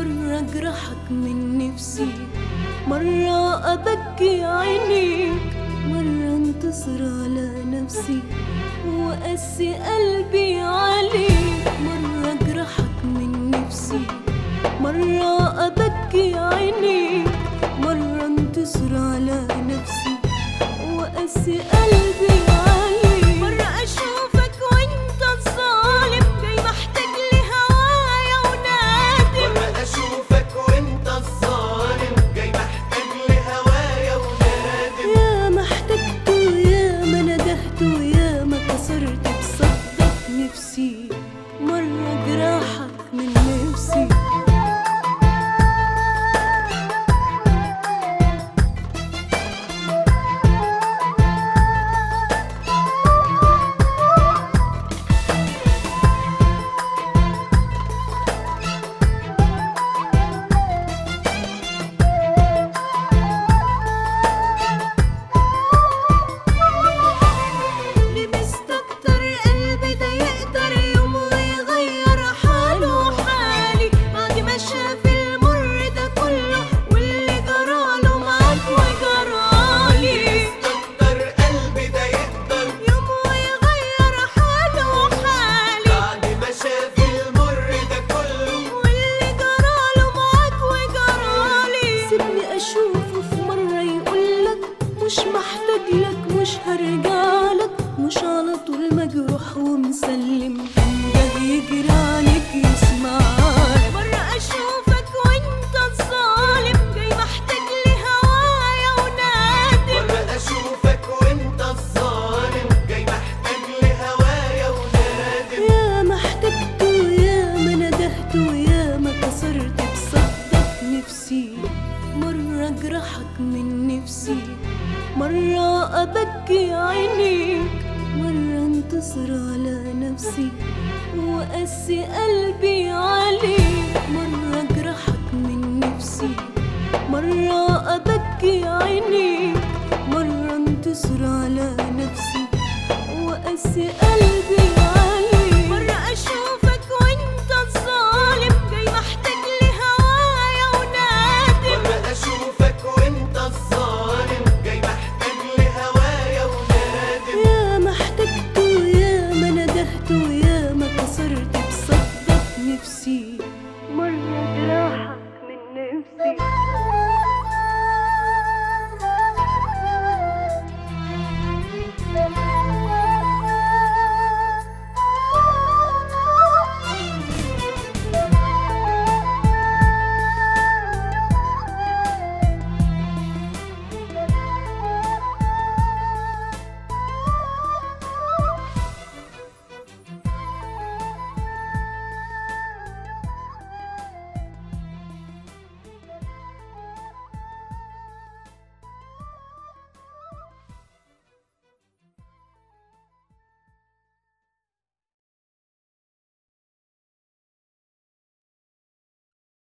مرة أجرحك من نفسي، مرة أبكي عينيك، مرة انتصر على نفسي وأقسي قلبي عليك. مرة أجرحك من نفسي، مرة أبكي عينيك، مرة انتصر على نفسي وأقسي قلبي عليك. مرة أشوفك وانت الظالم جاي محتاج لهوايا ونادم، مرة أشوفك وانت الظالم جاي محتاج لهوايا ونادم. يا ما احتجته يا ما ندهته يا ما كسرت بصدق نفسي، مرة جراحك من نفسي. أشوفه في مرة يقولك مش محتاجلك، مش هرجعلك، مش على طول مجروح ومسلم، ده يجري عليك يسمعك. مرة أشوفك وانت الظالم جاي محتاج لهوايا ونادم، مرة أشوفك وانت الظالم جاي محتاج لهوايا ونادم. يا ما احتجته يا ما ندهته يا ما كسرت بصدق نفسي، مرة أجرحك من نفسي، مرة أبكي عينيك، مرة انتصر على نفسي وأقسي قلبي عليك. مرة أجرحك من نفسي، مرة أبكي عينيك، مرة انتصر على نفسي وأقسي قلبي عليك. مرة أشوفك وانت الظالم جاي محتاج لهوايا ونادم، مرة أشوفك وانت الظالم جاي محتاج لهوايا ونادم. يا ما احتجته يا ما ندهته يا ما كسرت بصدق نفسي، مرة